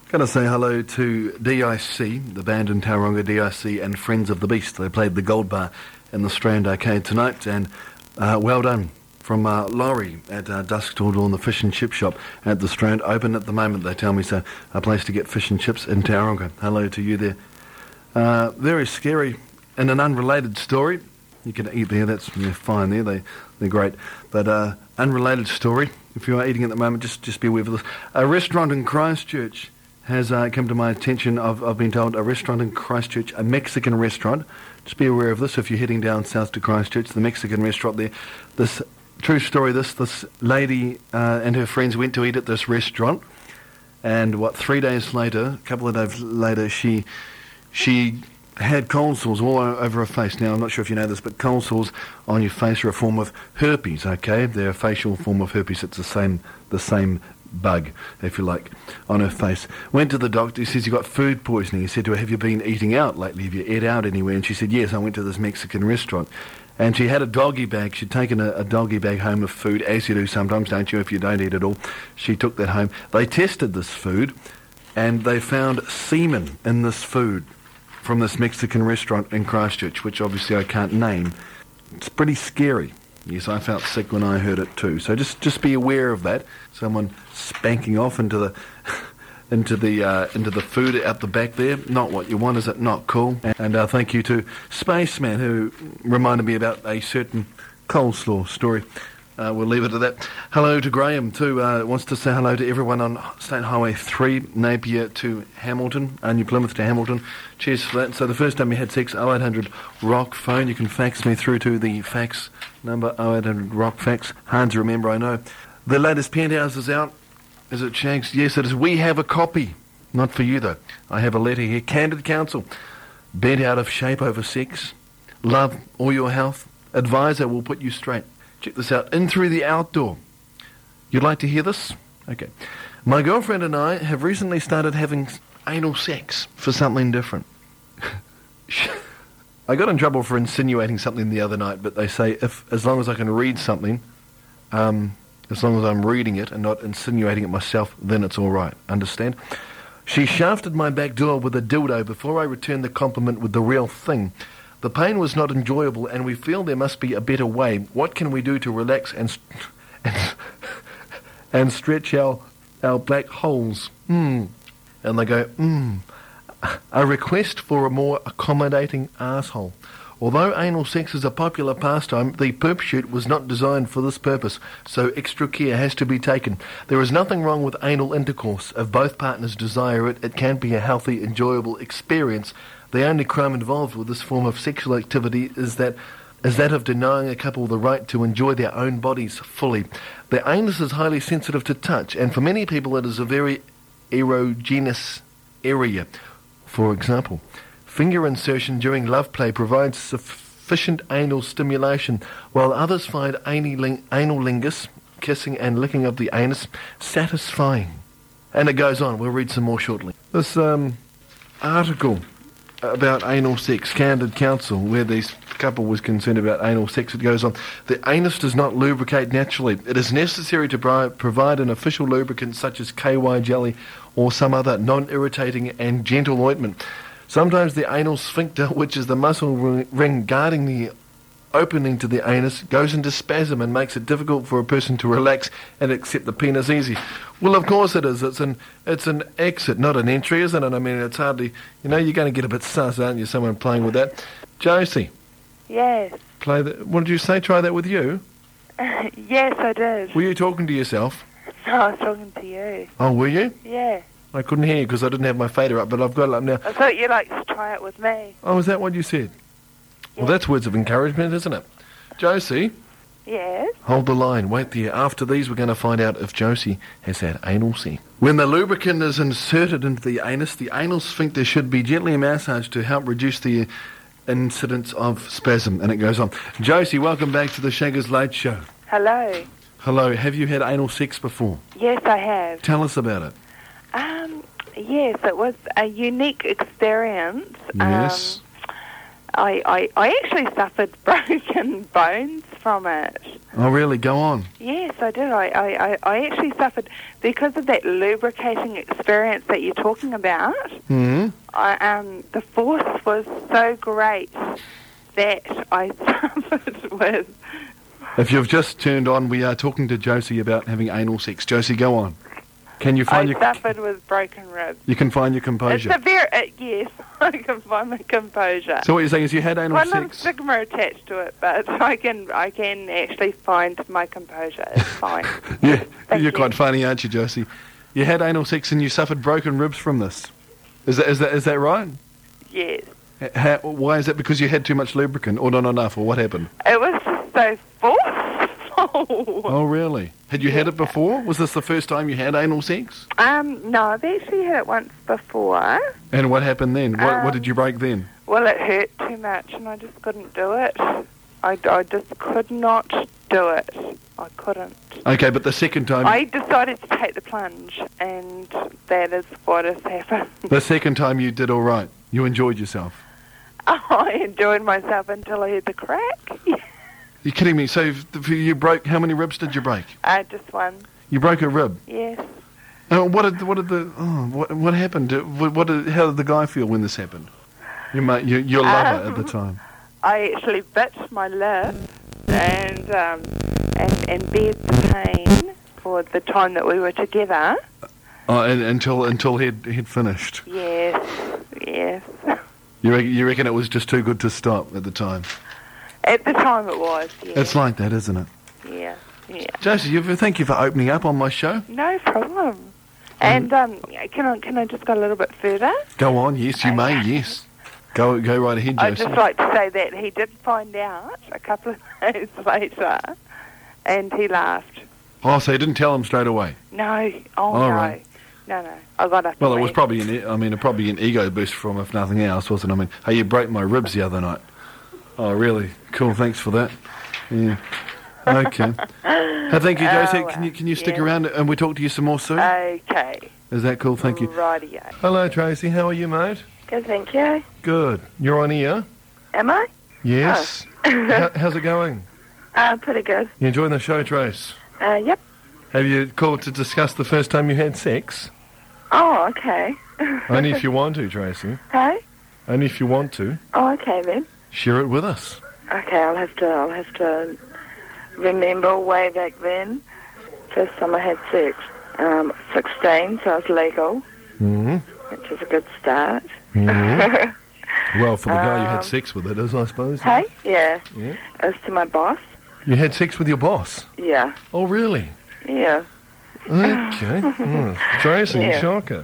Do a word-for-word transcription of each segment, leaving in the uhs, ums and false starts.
Got to say hello to D I C, the band in Tauranga, D I C, and Friends of the Beast. They played the Gold Bar in the Strand Arcade tonight, and uh, well done from uh, Laurie at uh, Dusk Till Dawn, the fish and chip shop at the Strand. Open at the moment, they tell me, so a place to get fish and chips in Tauranga. Hello to you there. Uh, very scary. In an unrelated story, you can eat there, that's yeah, fine there, they, they're great. But uh, unrelated story, if you are eating at the moment, just, just be aware of this. A restaurant in Christchurch has uh, come to my attention. I've, I've been told a restaurant in Christchurch, a Mexican restaurant. Just be aware of this if you're heading down south to Christchurch, the Mexican restaurant there. This true story, this this lady uh, and her friends went to eat at this restaurant, and what, three days later, a couple of days later, she she had cold sores all over her face. Now, I'm not sure if you know this, but cold sores on your face are a form of herpes, okay? They're a facial form of herpes. It's the same the same bug, if you like, on her face. Went to the doctor. He says, you got food poisoning. He said to her, have you been eating out lately? Have you ate out anywhere? And she said, yes, I went to this Mexican restaurant. And she had a doggy bag. She'd taken a, a doggy bag home of food, as you do sometimes, don't you, if you don't eat at all. She took that home. They tested this food, and they found semen in this food from this Mexican restaurant in Christchurch, which obviously I can't name. It's pretty scary. Yes, I felt sick when I heard it too. So just, just be aware of that. Someone spanking off into the into the uh, into the food out the back there. Not what you want, is it? Not cool. And uh, thank you to Spaceman, who reminded me about a certain coleslaw story. Uh, we'll leave it at that. Hello to Graham too. Uh, wants to say hello to everyone on State Highway three, Napier to Hamilton, uh, New Plymouth to Hamilton. Cheers for that. So the first time we had sex, oh eight hundred rock phone. You can fax me through to the fax number, oh eight hundred rock fax. Hard to remember, I know. The latest Penthouse is out. Is it, Shanks? Yes, it is. We have a copy. Not for you, though. I have a letter here. Candid Counsel. Bent out of shape over sex. Love or your health. Advisor will put you straight. Check this out. In through the outdoor. You'd like to hear this? Okay. My girlfriend and I have recently started having anal sex for something different. I got in trouble for insinuating something the other night, but they say if as long as I can read something, um, as long as I'm reading it and not insinuating it myself, then it's all right. Understand? She shafted my back door with a dildo before I returned the compliment with the real thing. The pain was not enjoyable, and we feel there must be a better way. What can we do to relax and and, and stretch our our black holes? Hmm. And they go, hmm. A request for a more accommodating asshole. Although anal sex is a popular pastime, the perp shoot was not designed for this purpose, so extra care has to be taken. There is nothing wrong with anal intercourse. If both partners desire it, it can be a healthy, enjoyable experience. The only crime involved with this form of sexual activity is that is that of denying a couple the right to enjoy their own bodies fully. The anus is highly sensitive to touch, and for many people it is a very erogenous area. For example, finger insertion during love play provides sufficient anal stimulation, while others find anal lingus, kissing and licking of the anus, satisfying. And it goes on. We'll read some more shortly. This um, article about anal sex, Candid Counsel, where this couple was concerned about anal sex, it goes on. The anus does not lubricate naturally. It is necessary to pri- provide an official lubricant such as K Y jelly or some other non-irritating and gentle ointment. Sometimes the anal sphincter, which is the muscle ring guarding the opening to the anus, goes into spasm and makes it difficult for a person to relax and accept the penis easy. Well, of course it is. It's an it's an exit, not an entry, isn't it? I mean, it's hardly, you know, you're going to get a bit sus, aren't you, someone playing with that? Josie. Yes. Play that. What did you say? Try that with you? Yes, I did. Were you talking to yourself? No, I was talking to you. Oh, were you? Yeah. I couldn't hear you because I didn't have my fader up, but I've got it up now. I thought you'd like to try it with me. Oh, is that what you said? Well, that's words of encouragement, isn't it? Josie? Yes? Hold the line. Wait there. After these, we're going to find out if Josie has had anal sex. When the lubricant is inserted into the anus, the anal sphincter should be gently massaged to help reduce the incidence of spasm. And it goes on. Josie, welcome back to the Shaggers Late Show. Hello. Hello. Have you had anal sex before? Yes, I have. Tell us about it. Um, yes, it was a unique experience. Yes. Um, I, I, I actually suffered broken bones from it. Oh, really? Go on. Yes, I did. I, I, I- I actually suffered because of that lubricating experience that you're talking about. Hmm. I, um, the force was so great that I suffered with. If you've just turned on, we are talking to Josie about having anal sex. Josie, go on. Can you I find your... suffered with broken ribs. You can find your It's composure. a very uh, yes. I can find my composure. So what you're saying is you had anal Quite a lot of sex... stigma attached to it, but I can I can actually find my composure. It's fine. Yeah, Thank you're you. quite funny, aren't you, Josie? You had anal sex and you suffered broken ribs from this. Is that is that is that right? Yes. H- How, why is that? Because you had too much lubricant, or not enough, or what happened? It was just so forceful. Oh, really? Had you had it before? Was this the first time you had anal sex? Um, no, I've actually had it once before. And what happened then? What, Um, what did you break then? Well, it hurt too much, and I just couldn't do it. I, I just could not do it. I couldn't. Okay, but the second time, I decided to take the plunge, and that is what has happened. the second time you did all right. You enjoyed yourself. I enjoyed myself until I heard the crack. You're kidding me? So if you broke, how many ribs did you break? uh, just one. You broke a rib. Yes. Uh, what did what did the oh, what what happened? Did- What, what did, how did the guy feel when this happened? Your mate, your, your lover at the Um, time. I actually bit my lip and um, and and bear the pain for the time that we were together. Oh, and, until until he'd he'd finished. Yes, yes. You reckon, you reckon it was just too good to stop at the time? At the time it was. Yeah. It's like that, isn't it? Yeah, yeah. Josie, you, thank you for opening up on my show. No problem. And um, can I can I just go a little bit further? Go on, yes, you may, yes. Go go right ahead, I'd Josie. just like to say that he did find out a couple of days later, and he laughed. Oh, so you didn't tell him straight away? No, oh All no, right. no, no. I got up. Well, and it was left. probably an, e- I mean, it probably an ego boost from if nothing else, wasn't it? I mean, hey, you broke my ribs the other night. Oh, really? Cool, thanks for that. Yeah. Okay. Hey, thank you, Oh, Josie. well, Can you can you stick yeah. around and we talk to you some more soon? Okay. Is that cool? Thank you. Rightio. Hello, Tracy. How are you, mate? Good, thank you. Good. You're on here? Am I? Yes. How, how's it going? Uh, pretty good. You enjoying the show, Trace? Uh, yep. Have you called to discuss the first time you had sex? Oh, okay. Only if you want to, Tracy. Hey? Only if you want to. Oh, okay then. Share it with us. Okay, I'll have to. I'll have to remember way back then. First time I had sex. Um, sixteen, so I was legal, Mm-hmm. which is a good start. Mm-hmm. Well, for the guy you had Um, sex with, it is, I suppose. Hey? Yeah. Yeah. It was to my boss. You had sex with your boss? Yeah. Oh, really? Yeah. Okay. Mm. Tracy, Yeah. shocker.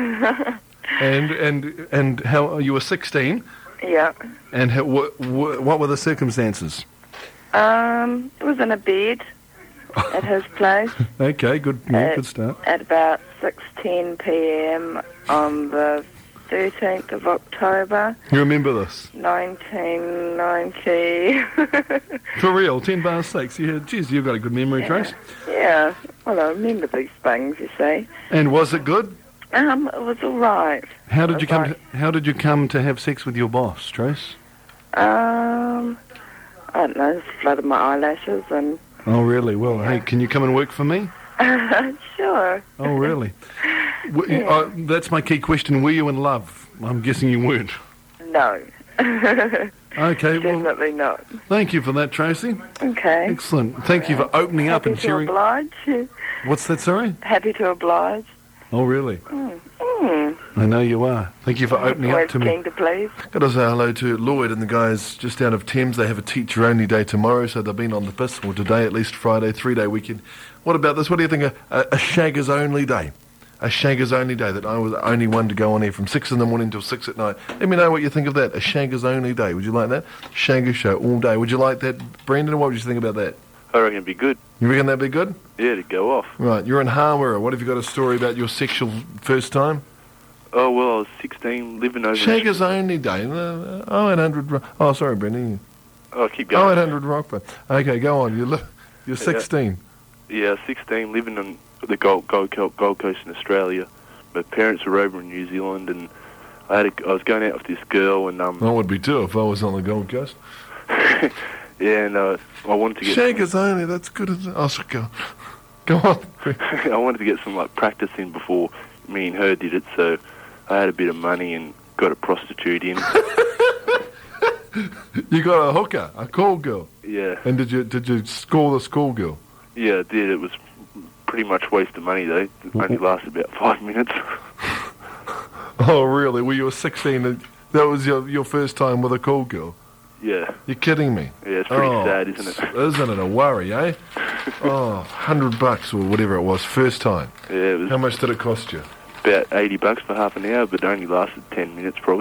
and and and how you were sixteen? Yeah. And how, wh- wh- what were the circumstances? Um, it was in a bed at his place Okay, good. Yeah, Uh, good start. at about six ten p.m. on the thirteenth of October, You remember this? nineteen ninety. For real, ten past six. You had, geez, you've got a good memory, Trace. Yeah, well, I remember these things, you see. And was it good? Um, it was all right. How did you come? Right. To, how did you come to have sex with your boss, Trace? Um, I don't know, just flooded my eyelashes and... Oh, really? Well, hey, can you come and work for me? Sure. Oh, really? W- Yeah. uh, that's my key question. Were you in love? I'm guessing you weren't. No. Okay, well, Definitely not. thank you for that, Tracy. Okay. Excellent. Thank you for opening up Happy and to sharing. oblige. What's that, sorry? Happy to oblige. Oh, really? Hmm. I know you are. Thank you for opening up Always to me. keen to please. Got to say hello to Lloyd and the guys just out of Thames. They have a teacher-only day tomorrow, so they've been on the piss, or today at least, Friday, three-day weekend. What about this? What do you think? A, a, a shaggers-only day. A shaggers-only day, that I was the only one to go on here from six in the morning till six at night. Let me know what you think of that. A shaggers-only day. Would you like that? Shaggers show all day. Would you like that, Brendan? What would you think about that? I reckon it'd be good. You reckon that'd be good? Yeah, to go off. Right, you're in Harmera. What have you got a story about your sexual first time? Oh, well, I was sixteen, living over... Shaggers only day. Uh, oh, eight hundred. Ro- Oh, sorry, Brendan. Oh, keep Oh, going. eight hundred Rockford. Okay, go on. You're, li- you're sixteen. Yeah, I was sixteen, living on the Gold, Gold, Co- Gold Coast in Australia. My parents were over in New Zealand, and I had a, I was going out with this girl, and um, I would be too if I was on the Gold Coast. yeah, and uh, I wanted to get Shaggers only, that's good as... Oh, so go, go on. I wanted to get some like practice in before me and her did it, so I had a bit of money and got a prostitute in. You got a hooker, a call girl. Yeah, And did you did you score the schoolgirl? yeah, I did. It was pretty much waste of money though. It only lasted about five minutes. Oh, really? Well, you were sixteen and that was your, your first time with a call girl? Yeah, You're kidding me? yeah, it's pretty Oh, sad, isn't it? Isn't it a worry, eh? Oh, hundred bucks or whatever it was, first time. Yeah, it was How much did it cost you? about eighty bucks for half an hour, but it only lasted ten minutes probably.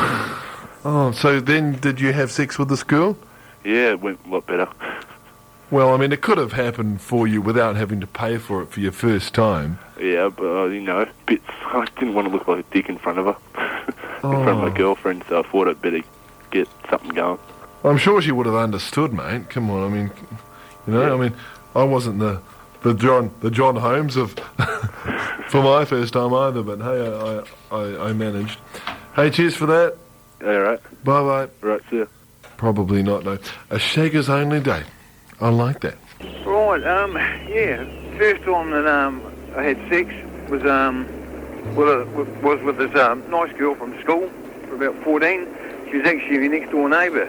Oh, so then did you have sex with this girl? Yeah, it went a lot better. Well, I mean, it could have happened for you without having to pay for it for your first time. Yeah, but uh, you know, bits. I didn't want to look like a dick in front of her, in front of my Oh. girlfriend, so I thought I'd better get something going. I'm sure she would have understood, mate. Come on, I mean, you know, I mean, I wasn't the the John the John Holmes of for my first time either, but hey, I I, I managed. Hey, cheers for that. All right, Bye bye. right, see ya. Probably not, no. A shaggers only day. I like that. Right, um, yeah, first time that um, I had sex was um, with a, was with this um, nice girl from school for about fourteen. She was actually my next door neighbour.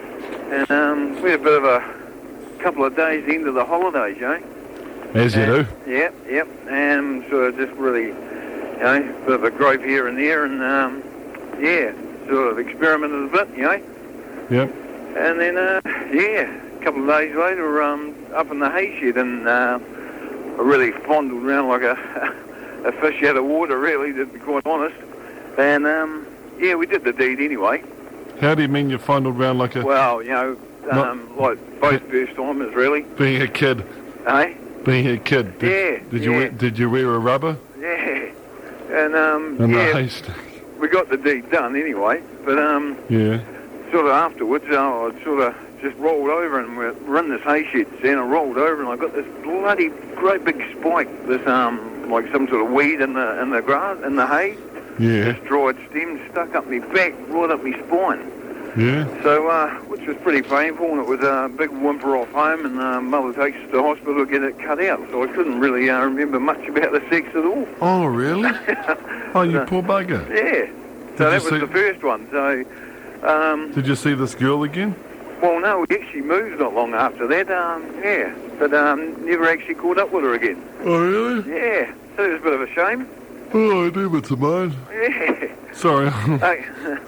And um, we had a bit of a couple of days into the holidays, you know. As you do. Yep, yep, and sort of just really, you know, a bit of a grope here and there, and um, yeah, sort of experimented a bit, you know. Yep. And then, uh, yeah, a couple of days later, um, up in the hay shed, and uh, I really fondled around like a, a fish out of water, really, to be quite honest. And, um, yeah, we did the deed anyway. How do you mean you fondled round like a Well, you know, um, like both first timers, really. being a kid? Eh? Being a kid. Did, Yeah, Did you yeah. wear, did you wear a rubber Yeah. And, um, and yeah, the haystack? we got the deed done anyway, but, um, Yeah. sort of afterwards, uh, I sort of just rolled over, and we're, we're in this hay shed, and I rolled over, and I got this bloody great big spike, this um, like some sort of weed in the in the grass, in the hay, Yeah. this dried stem stuck up my back, right up my spine. Yeah. So, uh, which was pretty painful, and it was a big whimper off home, and uh, mother takes us to the hospital to get it cut out. So I couldn't really uh, remember much about the sex at all. Oh, really? Oh, you Uh, poor bugger. Yeah. So you that was see- the first one. So. Um, Did you see this girl again? Well, no, we actually moved not long after that, um, yeah, but um, never actually caught up with her again. Oh, really? Yeah, so it was a bit of a shame. Oh, I do, but to mine. Yeah. Sorry. Okay.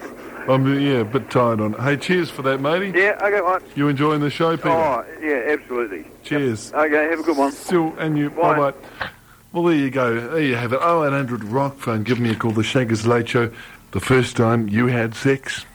I'm, yeah, a bit tired on it. Hey, cheers for that, matey. Yeah, okay, right. You enjoying the show, Peter? Oh, yeah, absolutely. Cheers. Okay, have a good one. Still, and you. Bye. Bye bye. Well, there you go. There you have it. Oh eight hundred Rock phone. Give me a call. The Shaggers Late Show. The first time you had sex.